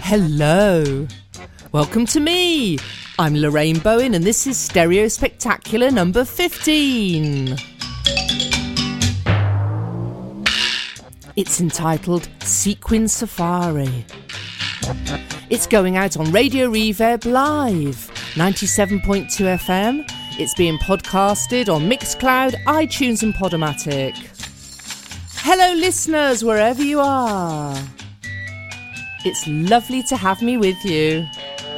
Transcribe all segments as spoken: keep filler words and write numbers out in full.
Hello. Welcome to me. I'm Lorraine Bowen and this is Stereo Spectacular number fifteen. It's entitled Sequin Safari. It's going out on Radio Reverb Live, ninety-seven point two F M. It's being podcasted on Mixcloud, iTunes and Podomatic. Hello listeners, wherever you are. It's lovely to have me with you.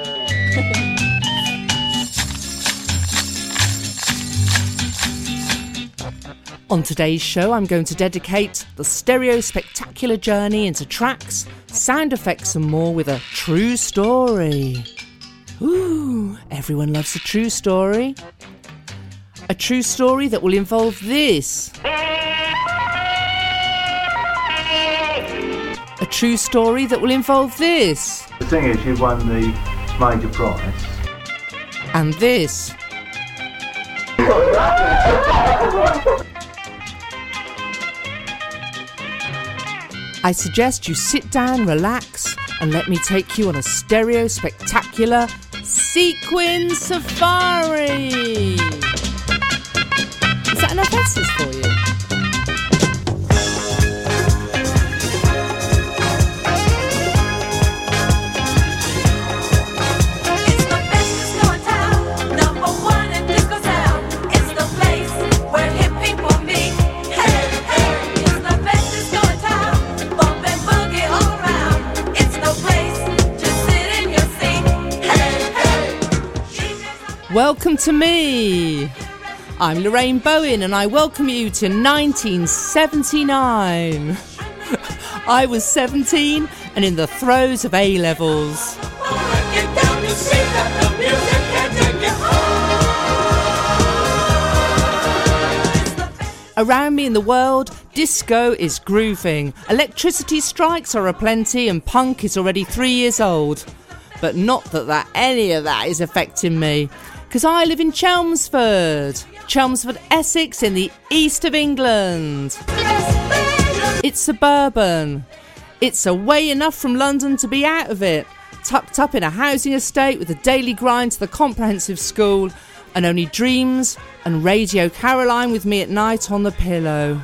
On today's show, I'm going to dedicate the Stereo Spectacular journey into tracks, sound effects and more with a true story. Ooh, everyone loves a true story. A true story that will involve this. A true story that will involve this. The thing is, you won the major prize. And this. I suggest you sit down, relax, and let me take you on a Stereo Spectacular Sequin Safari. Is that enough S's for you? Welcome to me. I'm Lorraine Bowen and I welcome you to nineteen seventy-nine. I was seventeen and in the throes of A-levels. Around me in the world, disco is grooving, electricity strikes are aplenty and punk is already three years old. But not that, that any of that is affecting me. Because I live in Chelmsford, Chelmsford, Essex, in the east of England. It's suburban. It's away enough from London to be out of it, tucked up in a housing estate with a daily grind to the comprehensive school, and only dreams and Radio Caroline with me at night on the pillow.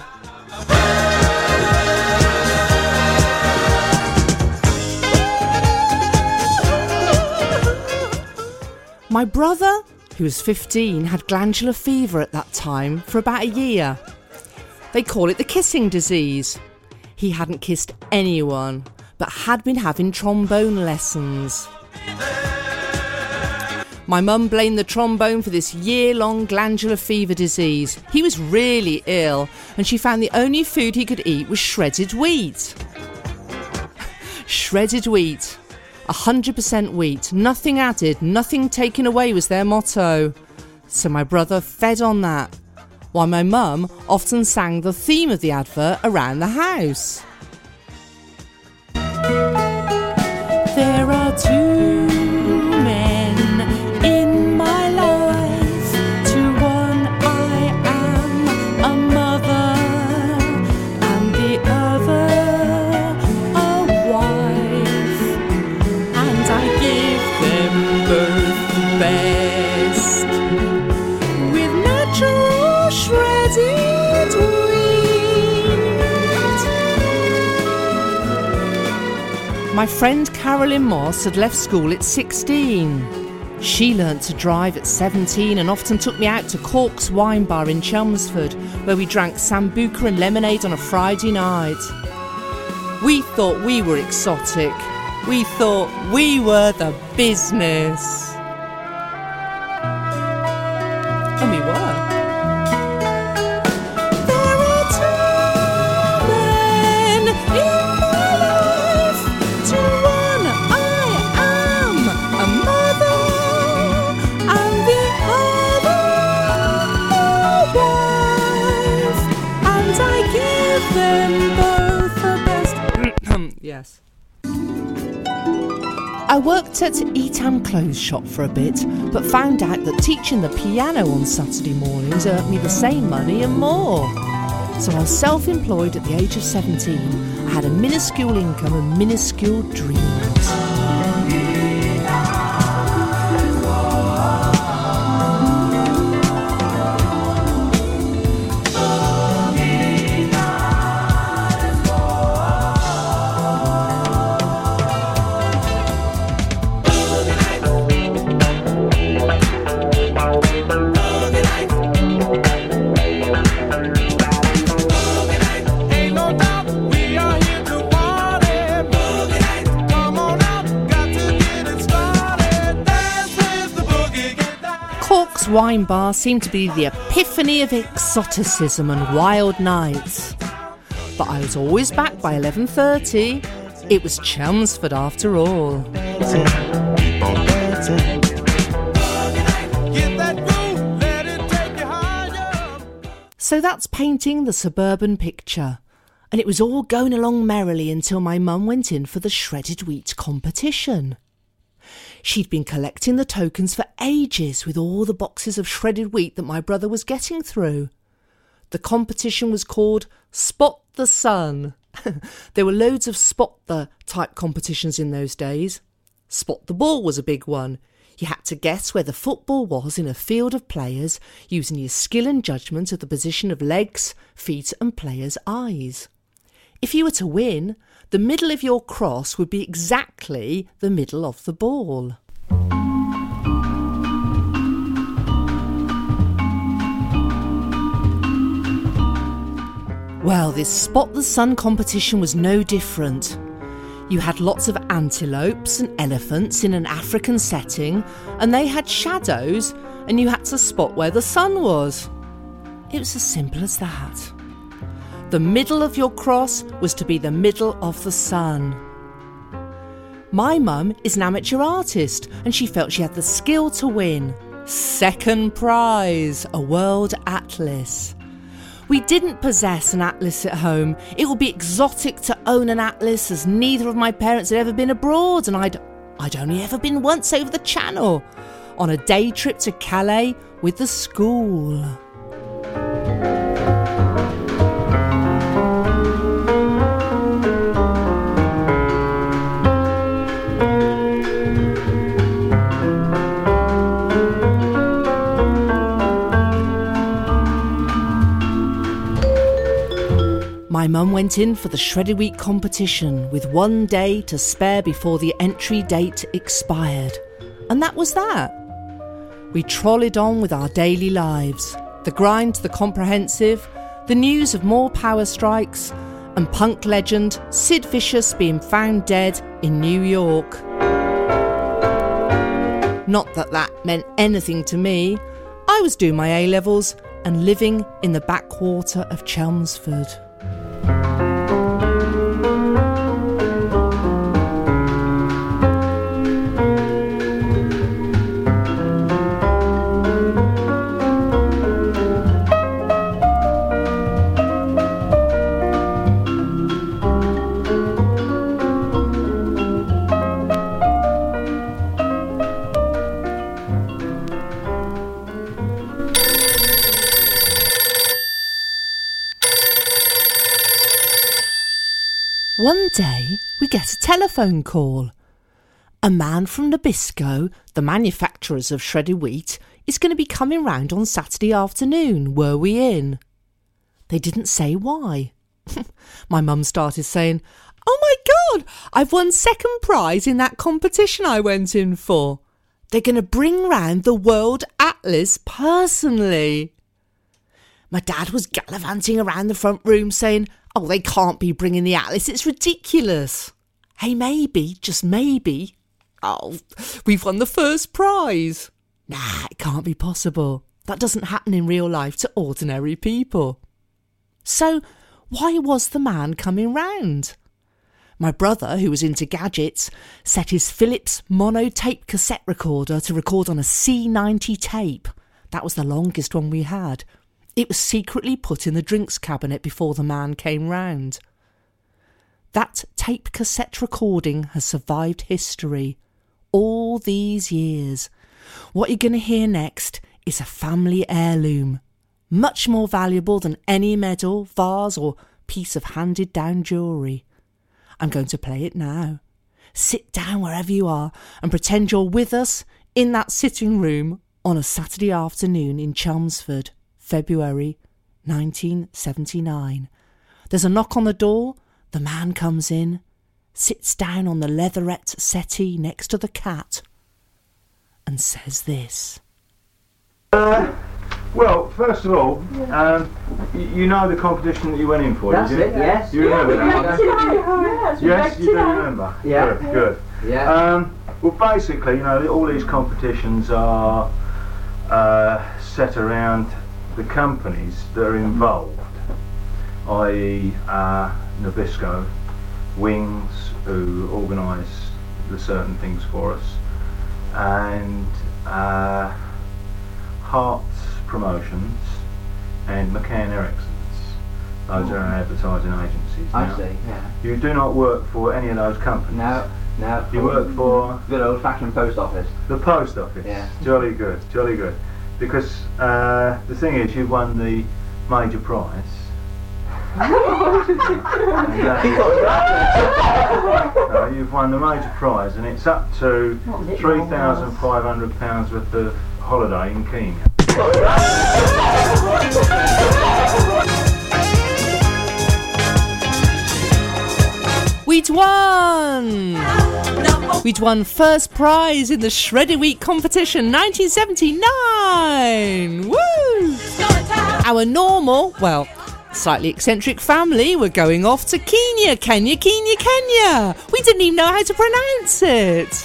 My brother, who was fifteen, had glandular fever at that time for about a year. They call it the kissing disease. He hadn't kissed anyone, but had been having trombone lessons. My mum blamed the trombone for this year-long glandular fever disease. He was really ill, and she found the only food he could eat was shredded wheat. Shredded wheat. one hundred percent wheat, nothing added, nothing taken away was their motto. So my brother fed on that, while my mum often sang the theme of the advert around the house. There are two men in my life. To one I am a mother, and the other a wife. And I give them both the best, with natural shredded wheat. My friend Carolyn Moss had left school at sixteen. She learnt to drive at seventeen and often took me out to Cork's Wine Bar in Chelmsford, where we drank Sambuca and lemonade on a Friday night. We thought we were exotic. We thought we were the business. And we were. There are two men in my life. To one I am a mother, and the other a wife. And I give them both the best. Yes. I worked at Etam Clothes Shop for a bit, but found out that teaching the piano on Saturday mornings earned me the same money and more. So I was self-employed at the age of seventeen. I had a minuscule income and minuscule dreams. wine bar seemed to be the epiphany of exoticism and wild nights. But I was always back by eleven thirty. It was Chelmsford after all. So that's painting the suburban picture. And it was all going along merrily until my mum went in for the shredded wheat competition. She'd been collecting the tokens for ages with all the boxes of shredded wheat that my brother was getting through. The competition was called Spot the Sun. There were loads of spot the type competitions in those days. Spot the ball was a big one. You had to guess where the football was in a field of players using your skill and judgment of the position of legs, feet and players' eyes. If you were to win, the middle of your cross would be exactly the middle of the ball. Well, this Spot the Sun competition was no different. You had lots of antelopes and elephants in an African setting, and they had shadows, and you had to spot where the sun was. It was as simple as that. The middle of your cross was to be the middle of the sun. My mum is an amateur artist, and she felt she had the skill to win. Second prize, a world atlas. We didn't possess an atlas at home. It would be exotic to own an atlas, as neither of my parents had ever been abroad, and I'd, I'd only ever been once over the channel, on a day trip to Calais with the school. My mum went in for the shredded wheat competition with one day to spare before the entry date expired. And that was that. We trolleyed on with our daily lives, the grind to the comprehensive, the news of more power strikes, and punk legend Sid Vicious being found dead in New York. Not that that meant anything to me. I was doing my A-levels and living in the backwater of Chelmsford. One day, we get a telephone call. A man from Nabisco, the manufacturers of shredded wheat, is going to be coming round on Saturday afternoon. Were we in? They didn't say why. My mum started saying, "Oh my God, I've won second prize in that competition I went in for. They're going to bring round the World Atlas personally." My dad was gallivanting around the front room saying, "Oh, they can't be bringing the Atlas, it's ridiculous." "Hey, maybe, just maybe. Oh, we've won the first prize." "Nah, it can't be possible. That doesn't happen in real life to ordinary people." So, why was the man coming round? My brother, who was into gadgets, set his Philips mono-tape cassette recorder to record on a C ninety tape. That was the longest one we had. It was secretly put in the drinks cabinet before the man came round. That tape cassette recording has survived history all these years. What you're going to hear next is a family heirloom, much more valuable than any medal, vase or piece of handed-down jewellery. I'm going to play it now. Sit down wherever you are and pretend you're with us in that sitting room on a Saturday afternoon in Chelmsford. February nineteen seventy-nine. There's a knock on the door. The man comes in, sits down on the leatherette settee next to the cat, and says this. Uh, well, first of all, um, y- you know the competition that you went in for, That's did you? it, yes. You remember Yeah, that we one? Yes, Yes, you do remember. Yeah. Good, good. Yeah. Um, well, basically, you know, all these competitions are uh, set around the companies that are involved, that is uh, Nabisco, Wings, who organise the certain things for us, and uh, Hearts Promotions and McCann Erickson's. Those oh. are our advertising agencies. I now, see, yeah. You do not work for any of those companies? No, no. You work for? Good old fashioned post office. The post office? Yeah. Jolly good, jolly good. Because uh, the thing is, you've won the major prize. and, uh, no, you've won the major prize, and it's up to three thousand five hundred pounds worth of holiday in Kenya. We'd won! We'd won first prize in the Shredder Week competition nineteen seventy-nine! Woo! Our normal, well, slightly eccentric family were going off to Kenya, Kenya, Kenya, Kenya! We didn't even know how to pronounce it!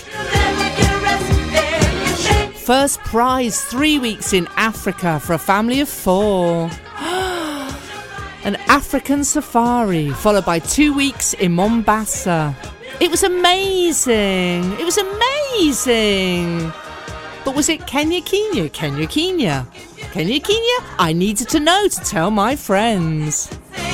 First prize, three weeks in Africa for a family of four. An African safari, followed by two weeks in Mombasa. It was amazing! It was amazing! But was it Kenya, Kenya, Kenya, Kenya? Kenya, Kenya? I needed to know to tell my friends.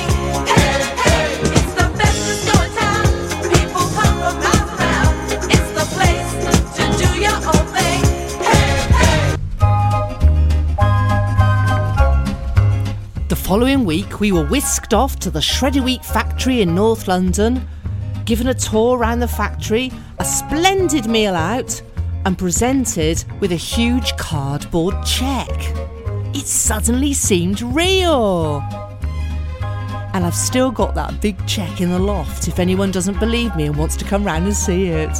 The following week, we were whisked off to the Shredder Week factory in North London, given a tour around the factory, a splendid meal out, and presented with a huge cardboard check. It suddenly seemed real. And I've still got that big check in the loft if anyone doesn't believe me and wants to come round and see it.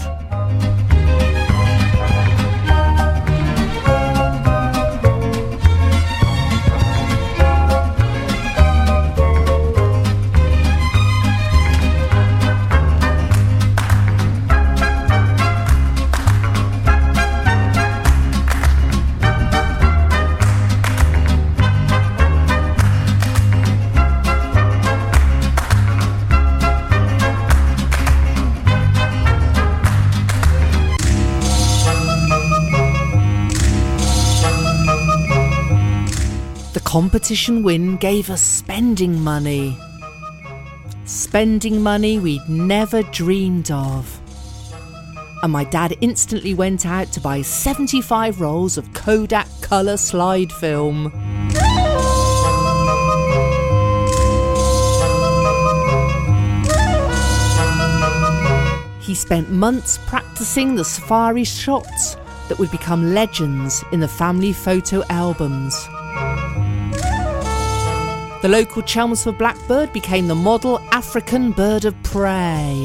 Competition win gave us spending money. Spending money we'd never dreamed of. And my dad instantly went out to buy seventy-five rolls of Kodak colour slide film. He spent months practicing the safari shots that would become legends in the family photo albums. The local Chelmsford blackbird became the model African bird of prey.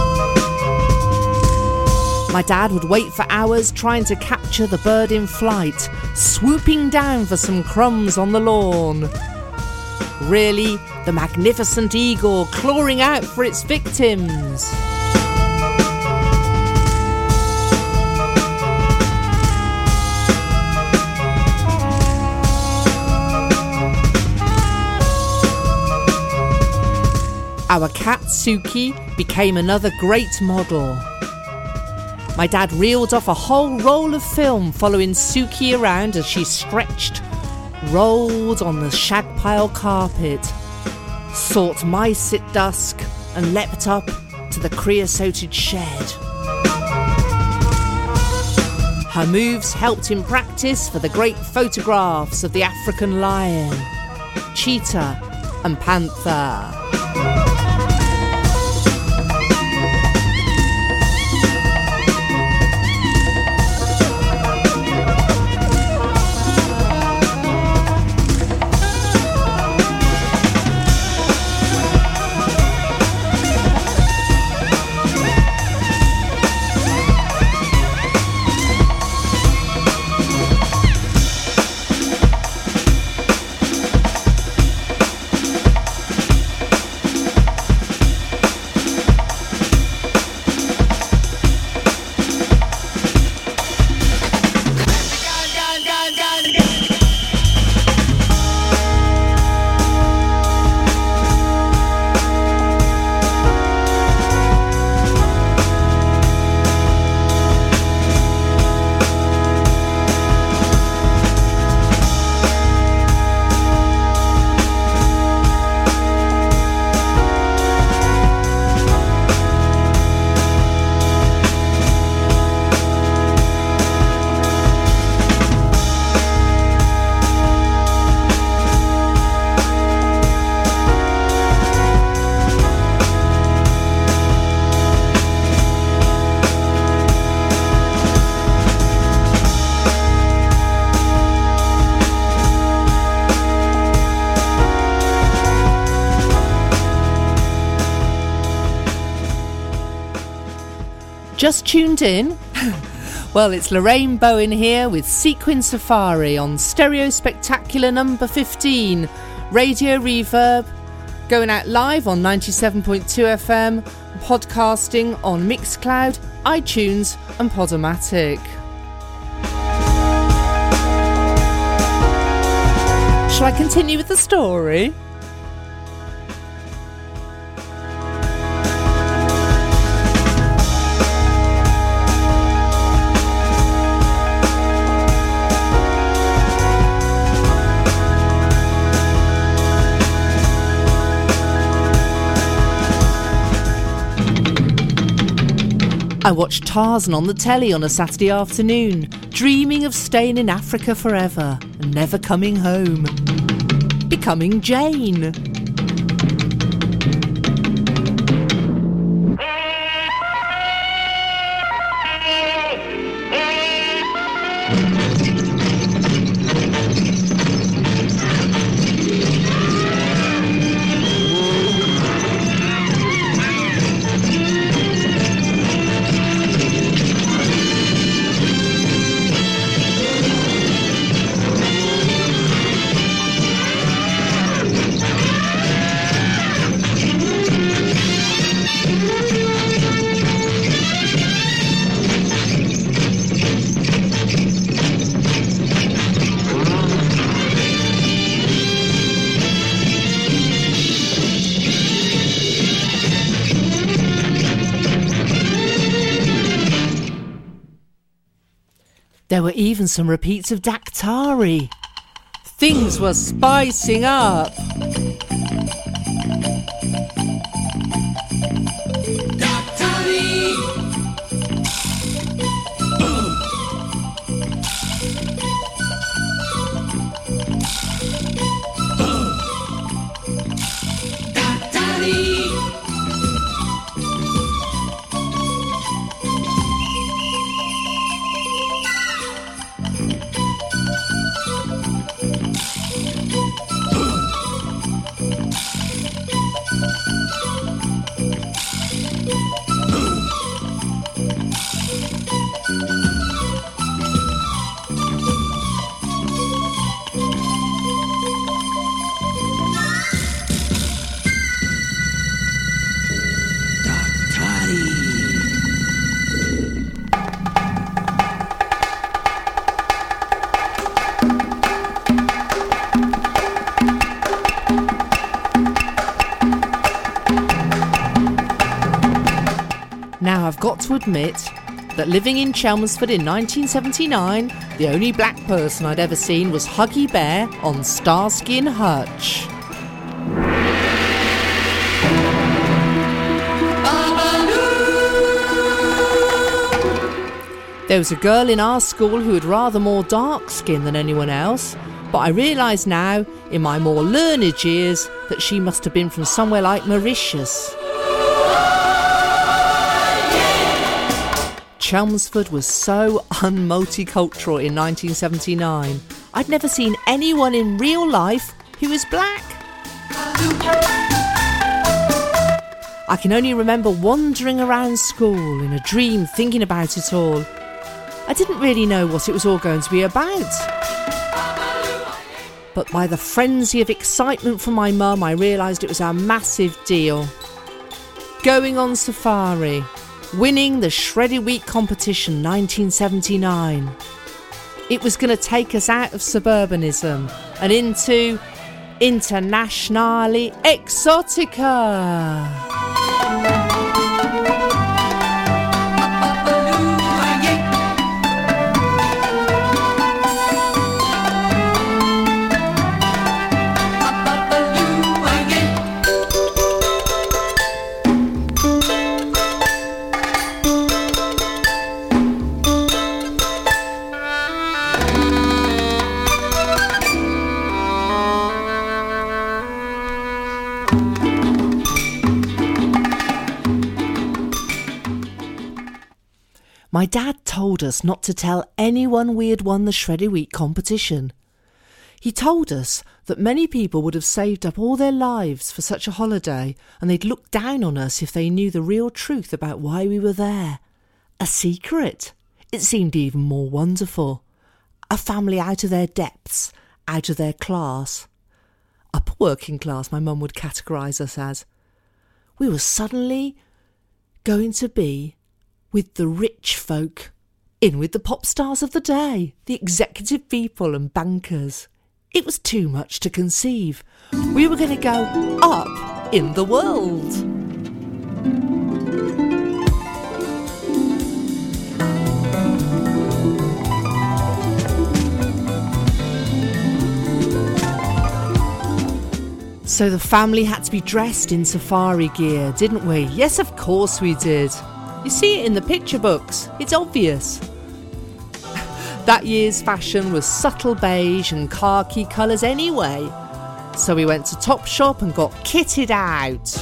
My dad would wait for hours trying to capture the bird in flight, swooping down for some crumbs on the lawn. Really, the magnificent eagle clawing out for its victims. Our cat Suki became another great model. My dad reeled off a whole roll of film following Suki around as she stretched, rolled on the shag pile carpet, sought mice at dusk and leapt up to the creosoted shed. Her moves helped him practice for the great photographs of the African lion, cheetah and panther. Just tuned in? Well, it's Lorraine Bowen here with Sequin Safari on Stereo Spectacular number fifteen, Radio Reverb, going out live on ninety-seven point two F M, podcasting on Mixcloud, iTunes and Podomatic. Shall I continue with the story? I watched Tarzan on the telly on a Saturday afternoon, dreaming of staying in Africa forever and never coming home. Becoming Jane. There were even some repeats of Daktari. Things were spicing up. Now, I've got to admit that living in Chelmsford in nineteen seventy-nine, the only black person I'd ever seen was Huggy Bear on Starsky and Hutch. There was a girl in our school who had rather more dark skin than anyone else, but I realise now, in my more learned years, that she must have been from somewhere like Mauritius. Chelmsford was so un-multicultural in nineteen seventy-nine. I'd never seen anyone in real life who was black. I can only remember wandering around school in a dream thinking about it all. I didn't really know what it was all going to be about. But by the frenzy of excitement from my mum, I realised it was a massive deal. Going on safari. Winning the Shredded Wheat competition nineteen seventy-nine. It was going to take us out of suburbanism and into Internationale Exotica. My dad told us not to tell anyone we had won the Shredded Wheat competition. He told us that many people would have saved up all their lives for such a holiday and they'd look down on us if they knew the real truth about why we were there. A secret. It seemed even more wonderful. A family out of their depths, out of their class. Upper working class, my mum would categorise us as. We were suddenly going to be with the rich folk, in with the pop stars of the day, the executive people and bankers. It was too much to conceive. We were going to go up in the world. So the family had to be dressed in safari gear, didn't we? Yes, of course we did. You see it in the picture books. It's obvious. That year's fashion was subtle beige and khaki colours anyway. So we went to Topshop and got kitted out.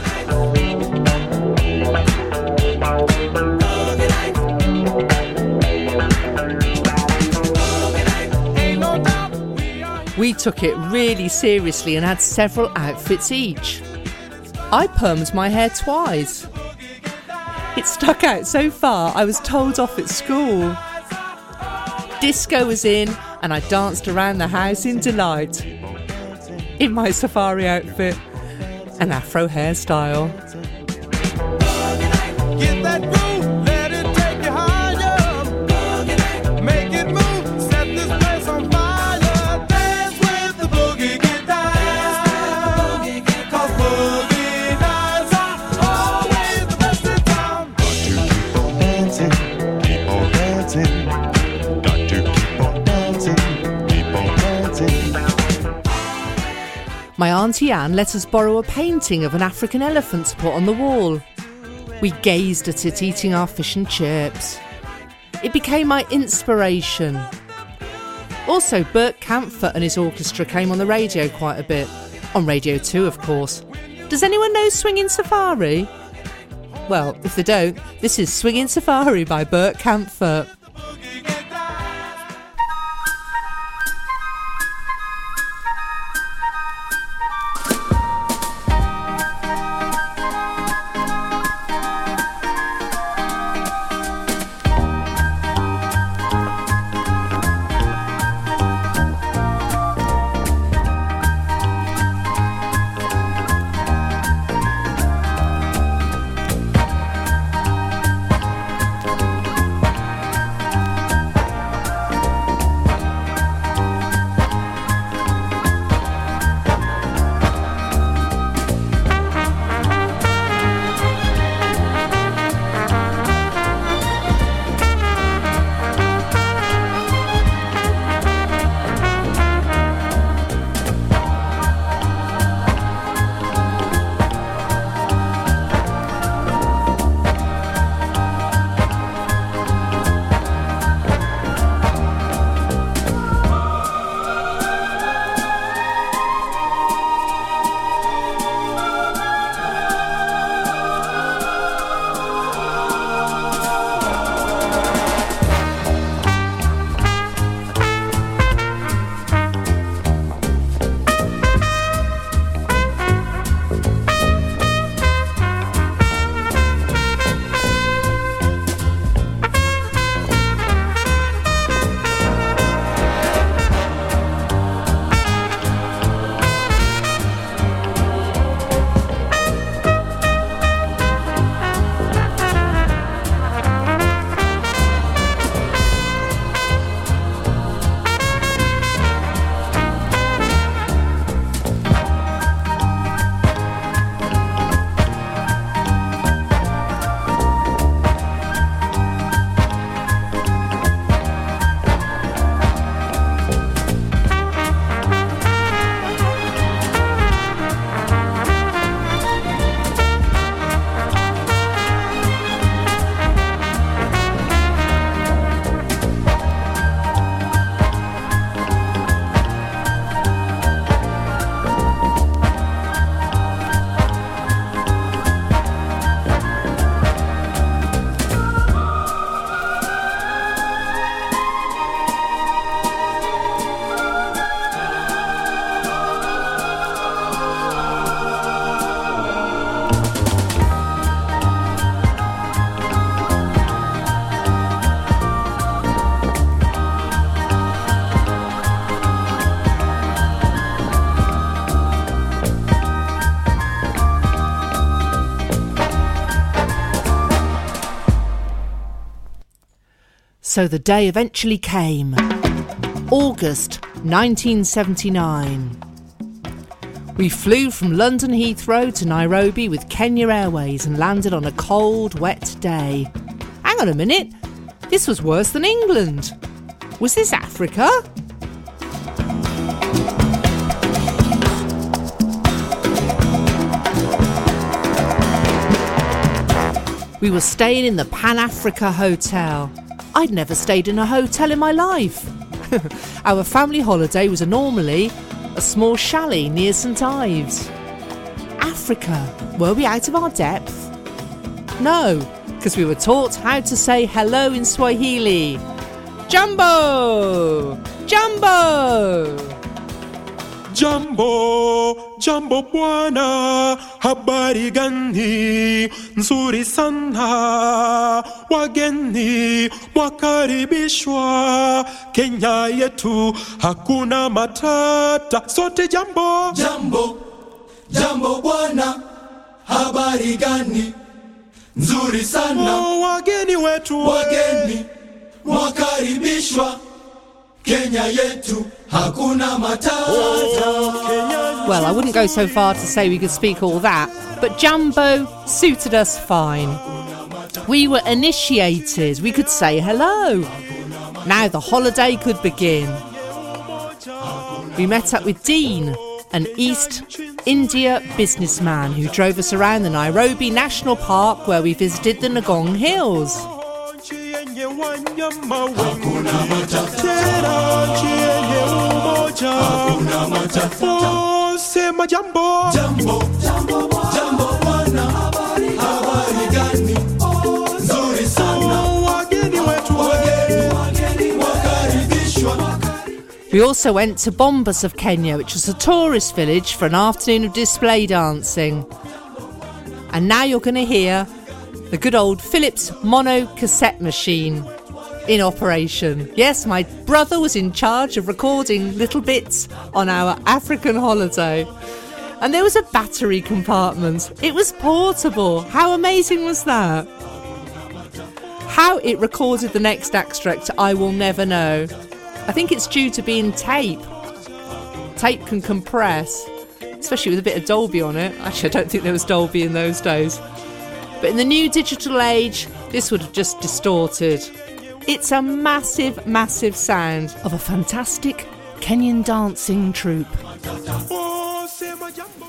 We took it really seriously and had several outfits each. I permed my hair twice. It stuck out so far I was told off at school. Disco was in and I danced around the house in delight. In my safari outfit and afro hairstyle. Get that groove, let it take you higher. Make it move, set this place on fire. Dance with the boogie, get down. Cause boogie nights are always the best in town. Got to keep on dancing, keep on dancing. Got to keep on dancing, keep on dancing. My Auntie Anne let us borrow a painting of an African elephant to put on the wall. We gazed at it eating our fish and chips. It became my inspiration. Also, Bert Kaempfert and his orchestra came on the radio quite a bit. On Radio two, of course. Does anyone know Swingin' Safari? Well, if they don't, this is Swingin' Safari by Bert Kaempfert. So the day eventually came. August nineteen seventy-nine. We flew from London Heathrow to Nairobi with Kenya Airways and landed on a cold, wet day. Hang on a minute. This was worse than England. Was this Africa? We were staying in the Pan Africa Hotel. I'd never stayed in a hotel in my life. Our family holiday was normally a small chalet near St Ives. Africa, were we out of our depth? No, because we were taught how to say hello in Swahili. Jambo! Jambo! Jambo, jambo bwana, habari gani? Nzuri sana, wageni mwakaribishwa. Kenya yetu hakuna matata, sote jambo. Jambo, jambo bwana, habari gani? Nzuri sana, Oh, wageni wetu, wageni mwakaribishwa. Kenya yetu hakuna matata. Well, I wouldn't go so far to say we could speak all that, but Jambo suited us fine. We were initiated, we could say hello. Now the holiday could begin. We met up with Dean, an East India businessman who drove us around the Nairobi National Park where we visited the Ngong Hills. hakuna matata, tena nchi yenye umoja, hakuna matata. Oh, sema jambo. Jambo, jambo, jambo bwana, habari, habari gani? Nzuri sana, Oh, wageni wetu, wageni, wageni mwakaribishwa. We also went to Bombas of Kenya, which was a tourist village, for an afternoon of display dancing. And now you're going to hear the good old Philips mono cassette machine in operation. Yes, my brother was in charge of recording little bits on our African holiday. And there was a battery compartment. It was portable. How amazing was that? How it recorded the next extract, I will never know. I think it's due to being tape. Tape can compress, especially with a bit of Dolby on it. Actually, I don't think there was Dolby in those days. But in the new digital age, this would have just distorted. It's a massive, massive sound of a fantastic Kenyan dancing troupe. oh, sema jambo.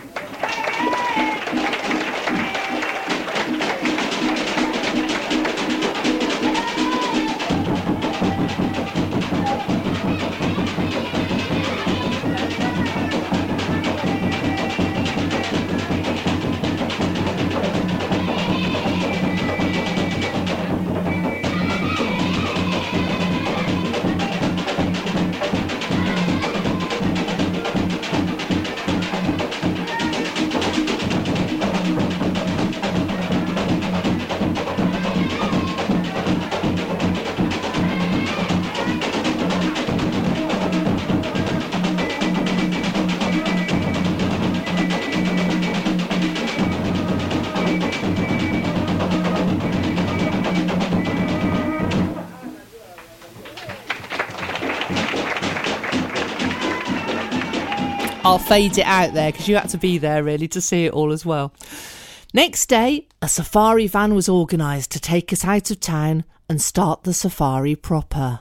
I'll fade it out there because you had to be there really to see it all as well. Next day, a safari van was organised to take us out of town and start the safari proper.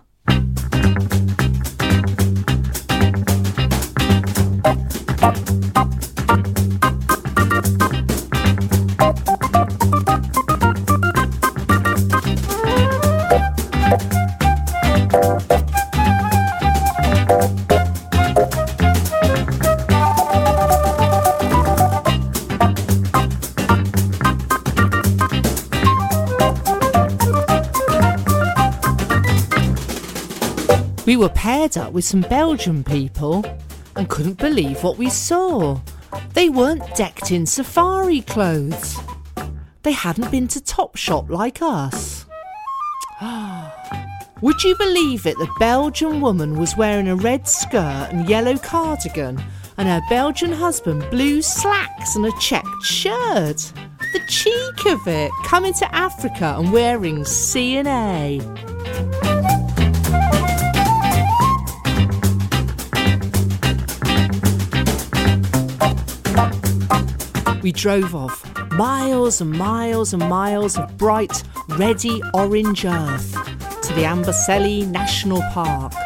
We were paired up with some Belgian people and couldn't believe what we saw. They weren't decked in safari clothes. They hadn't been to Topshop like us. Would you believe it? The Belgian woman was wearing a red skirt and yellow cardigan, and her Belgian husband blue slacks and a checked shirt. The cheek of it, coming to Africa and wearing C and A. We drove off, miles and miles and miles of bright, reddy orange earth, to the Amboseli National Park.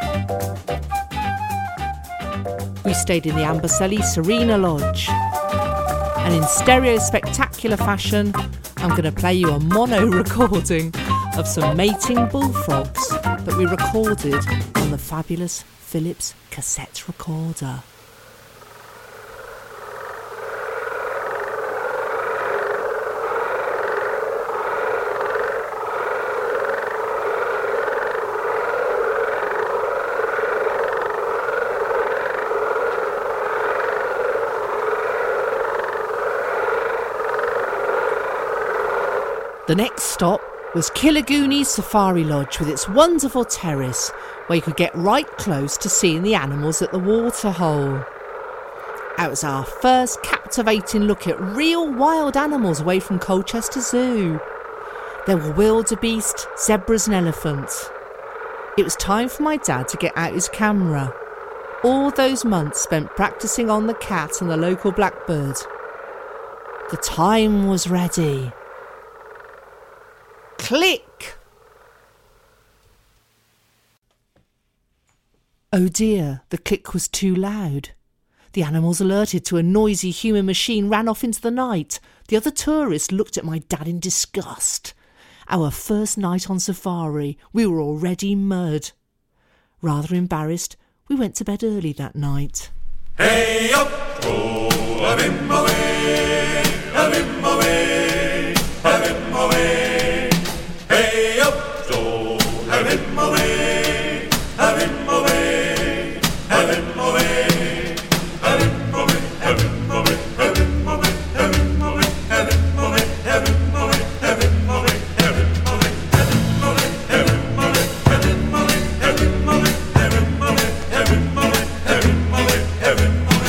We stayed in the Amboseli Serena Lodge. And in stereo spectacular fashion, I'm going to play you a mono recording of some mating bullfrogs that we recorded on the fabulous Philips cassette recorder. The next stop was Kilaguni Safari Lodge with its wonderful terrace where you could get right close to seeing the animals at the waterhole. That was our first captivating look at real wild animals away from Colchester Zoo. There were wildebeest, zebras and elephants. It was time for my dad to get out his camera. All those months spent practising on the cat and the local blackbird. The time was ready. Click! Oh dear, the click was too loud. The animals, alerted to a noisy human machine, ran off into the night. The other tourists looked at my dad in disgust. Our first night on safari, we were already mud. Rather embarrassed, we went to bed early that night. Hey up, oh, have him away, have him away, have him away. Hey up, oh, have him away, have him away, have him away, have him away, have him away, have him away, have him away, have him away, have him away, have him away, have him away, have him away, have him away, have him away, have him away, have him away, have him away, have him away, have him away.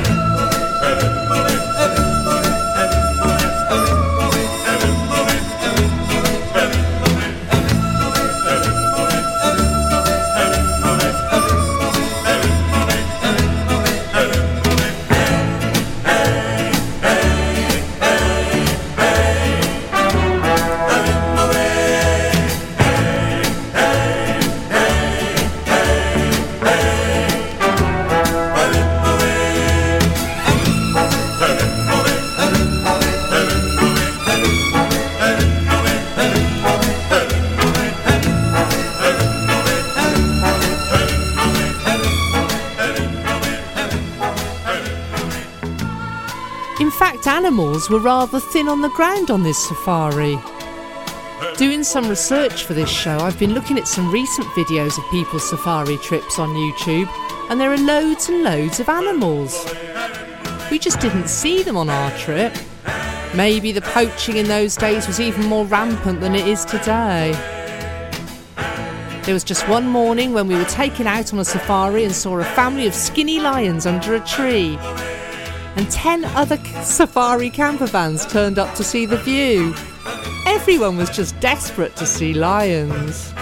In fact, animals were rather thin on the ground on this safari. Doing some research for this show, I've been looking at some recent videos of people's safari trips on YouTube, and there are loads and loads of animals. We just didn't see them on our trip. Maybe the poaching in those days was even more rampant than it is today. There was just one morning when we were taken out on a safari and saw a family of skinny lions under a tree. And ten other safari camper vans turned up to see the view. Everyone was just desperate to see lions.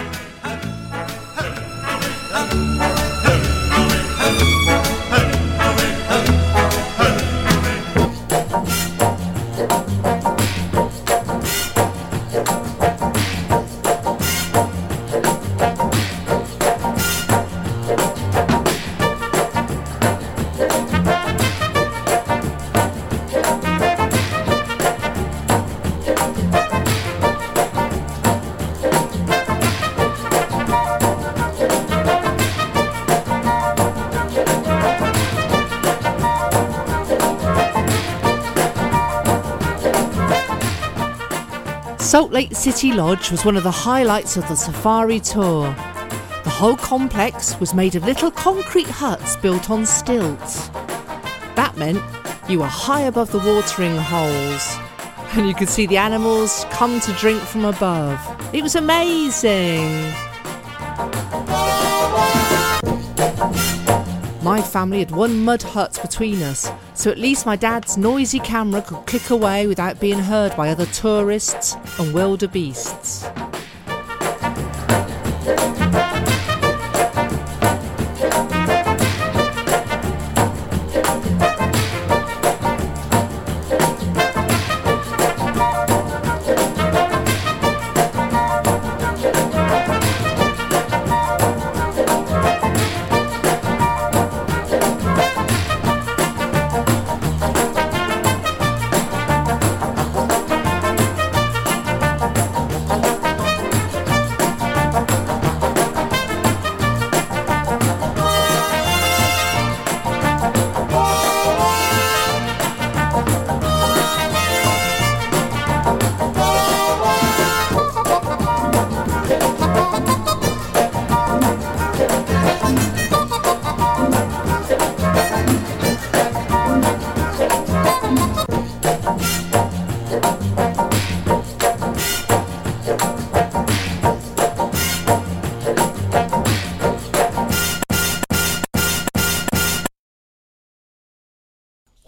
Salt Lake City Lodge was one of the highlights of the safari tour. The whole complex was made of little concrete huts built on stilts. That meant you were high above the watering holes and you could see the animals come to drink from above. It was amazing. My family had one mud hut between us, so at least my dad's noisy camera could click away without being heard by other tourists and wildebeests.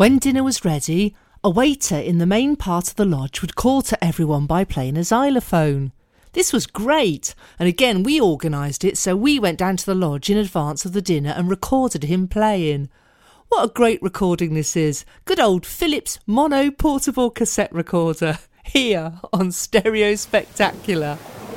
When dinner was ready, a waiter in the main part of the lodge would call to everyone by playing a xylophone. This was great, and again we organised it, so we went down to the lodge in advance of the dinner and recorded him playing. What a great recording this is. Good old Philips mono portable cassette recorder, here on Stereo Spectacular.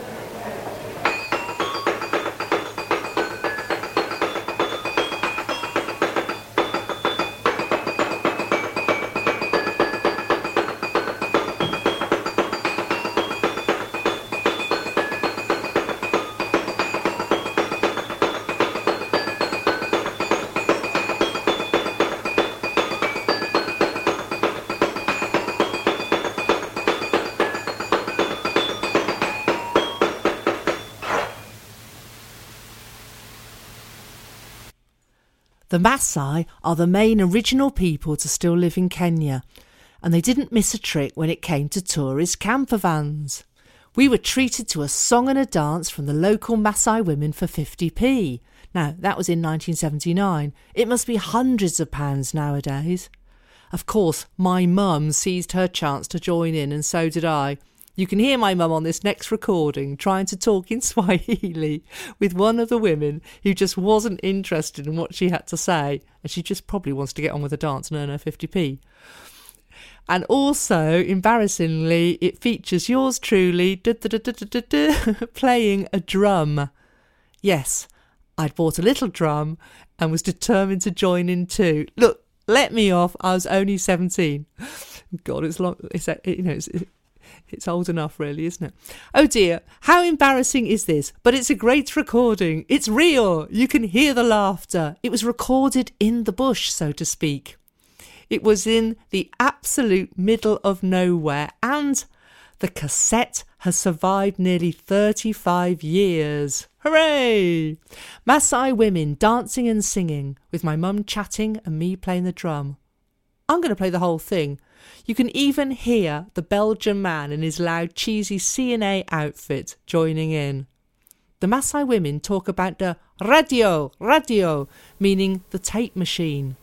The Maasai are the main original people to still live in Kenya, and they didn't miss a trick when it came to tourist camper vans. We were treated to a song and a dance from the local Maasai women for fifty p. Now, that was in nineteen seventy-nine. It must be hundreds of pounds nowadays. Of course, my mum seized her chance to join in, and so did I. You can hear my mum on this next recording trying to talk in Swahili with one of the women who just wasn't interested in what she had to say, and she just probably wants to get on with the dance and earn her fifty p. And also, embarrassingly, it features yours truly playing a drum. Yes, I'd bought a little drum and was determined to join in too. Look, let me off, I was only seventeen. God, it's long, it's, you know, it's... It's old enough, really, isn't it? Oh dear, how embarrassing is this? But it's a great recording. It's real. You can hear the laughter. It was recorded in the bush, so to speak. It was in the absolute middle of nowhere, and the cassette has survived nearly thirty-five years. Hooray! Maasai women dancing and singing, with my mum chatting and me playing the drum. I'm going to play the whole thing. You can even hear the Belgian man in his loud, cheesy C N A outfit joining in. The Maasai women talk about the radio, radio, meaning the tape machine.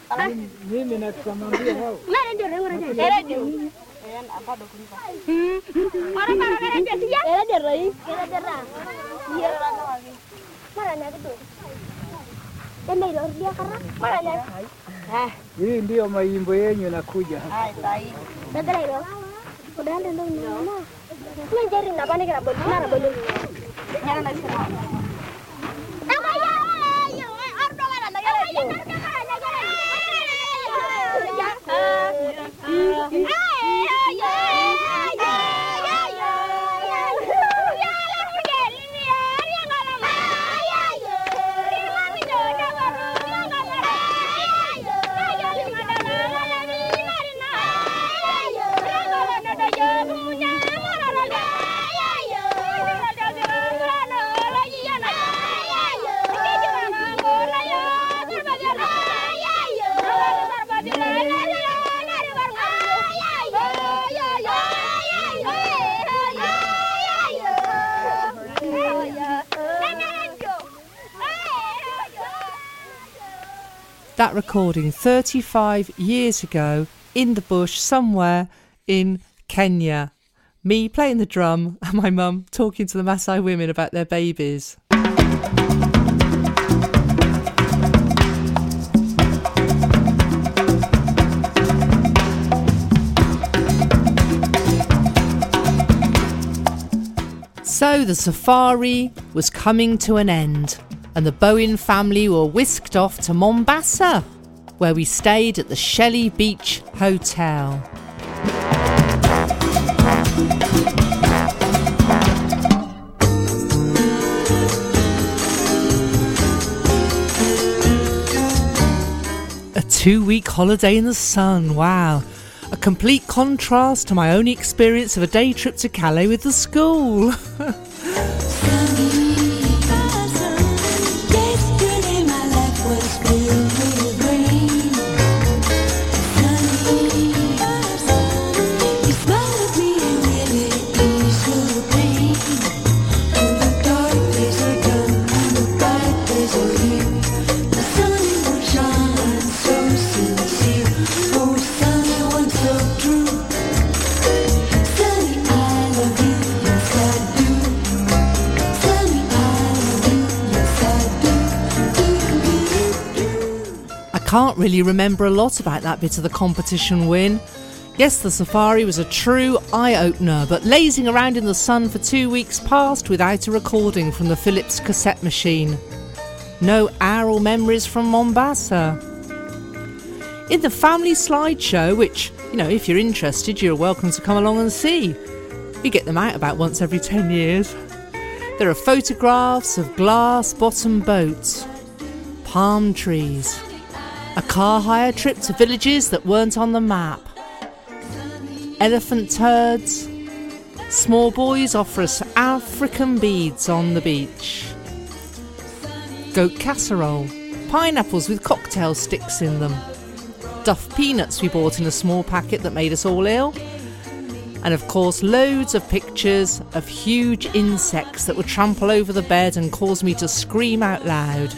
Mimi nakamwambia wao. Hii ndio maimbo yenyu inakuja hapa. That recording thirty-five years ago in the bush somewhere in Kenya. Me playing the drum and my mum talking to the Maasai women about their babies. So the safari was coming to an end, and the Bowen family were whisked off to Mombasa, where we stayed at the Shelly Beach Hotel. A two-week holiday in the sun, wow. A complete contrast to my only experience of a day trip to Calais with the school. Can't really remember a lot about that bit of the competition win. Yes, the safari was a true eye-opener, but lazing around in the sun for two weeks passed without a recording from the Philips cassette machine. No aural memories from Mombasa. In the family slideshow, which, you know, if you're interested, you're welcome to come along and see. We get them out about once every ten years. There are photographs of glass-bottom boats, palm trees, a car hire trip to villages that weren't on the map, elephant turds, small boys offer us African beads on the beach, goat casserole, pineapples with cocktail sticks in them, Duff peanuts we bought in a small packet that made us all ill, and of course loads of pictures of huge insects that would trample over the bed and cause me to scream out loud.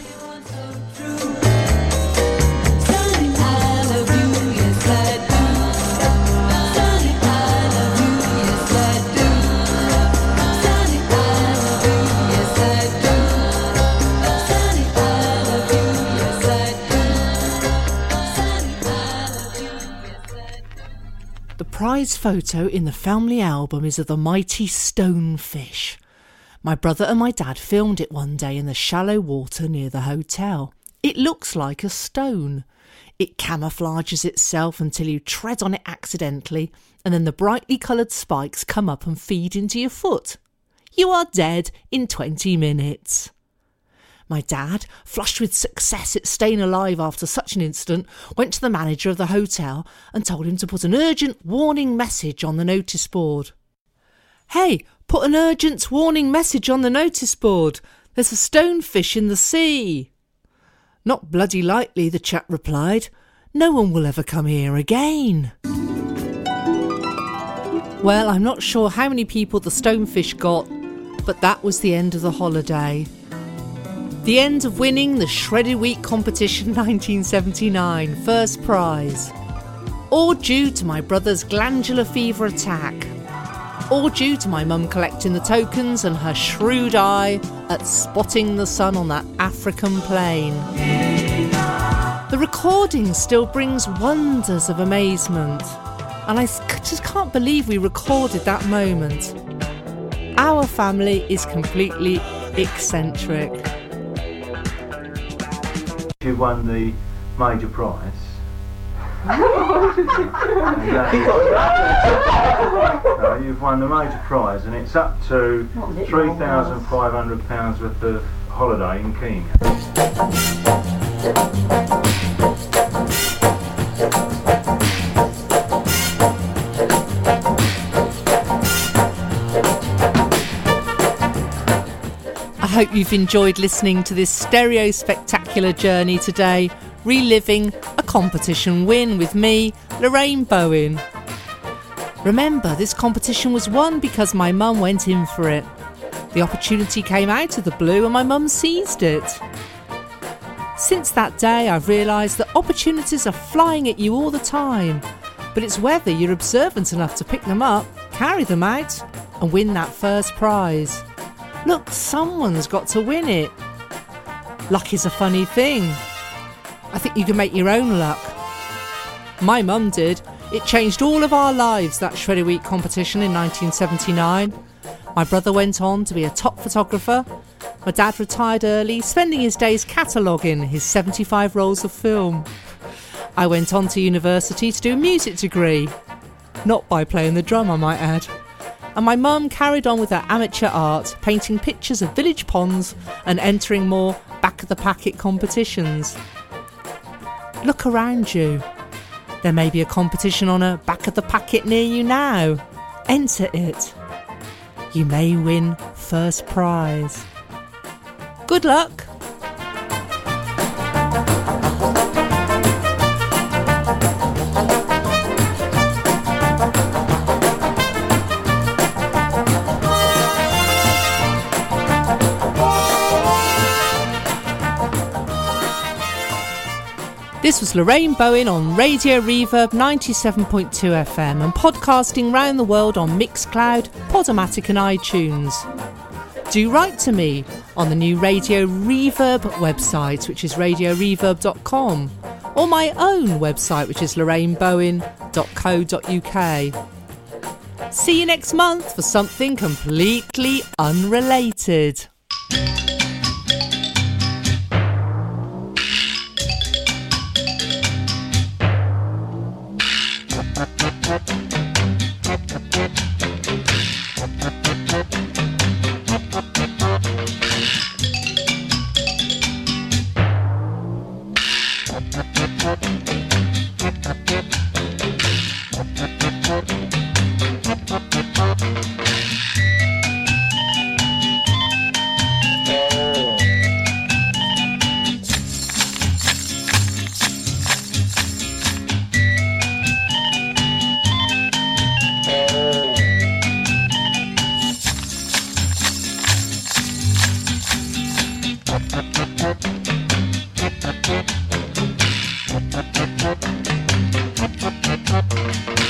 The prize photo in the family album is of the mighty stonefish. My brother and my dad filmed it one day in the shallow water near the hotel. It looks like a stone. It camouflages itself until you tread on it accidentally, and then the brightly coloured spikes come up and feed into your foot. You are dead in twenty minutes. My dad, flushed with success at staying alive after such an incident, went to the manager of the hotel and told him to put an urgent warning message on the notice board. Hey, put an urgent warning message on the notice board. There's a stonefish in the sea. Not bloody likely, the chap replied. No one will ever come here again. Well, I'm not sure how many people the stonefish got, but that was the end of the holiday. The end of winning the Shredded Wheat competition nineteen seventy-nine, first prize. All due to my brother's glandular fever attack. All due to my mum collecting the tokens and her shrewd eye at spotting the sun on that African plain. The recording still brings wonders of amazement, and I just can't believe we recorded that moment. Our family is completely eccentric. You won the major prize. And that is- no, you've won the major prize, and it's up to three thousand five hundred pounds worth of holiday in Kenya. I hope you've enjoyed listening to this stereo spectacular journey today, reliving a competition win with me, Lorraine Bowen. Remember, this competition was won because my mum went in for it. The opportunity came out of the blue and my mum seized it. Since that day, I've realised that opportunities are flying at you all the time, but it's whether you're observant enough to pick them up, carry them out, and win that first prize. Look, someone's got to win it. Luck is a funny thing. I think you can make your own luck. My mum did. It changed all of our lives, that Shredded Wheat competition in nineteen seventy-nine. My brother went on to be a top photographer. My dad retired early, spending his days cataloguing his seventy-five rolls of film. I went on to university to do a music degree. Not by playing the drum, I might add. And my mum carried on with her amateur art, painting pictures of village ponds and entering more back-of-the-packet competitions. Look around you. There may be a competition on a back-of-the-packet near you now. Enter it. You may win first prize. Good luck! This was Lorraine Bowen on Radio Reverb ninety-seven point two F M and podcasting round the world on Mixcloud, Podomatic and iTunes. Do write to me on the new Radio Reverb website, which is radio reverb dot com, or my own website, which is lorraine bowen dot co dot uk. See you next month for something completely unrelated. Thank you.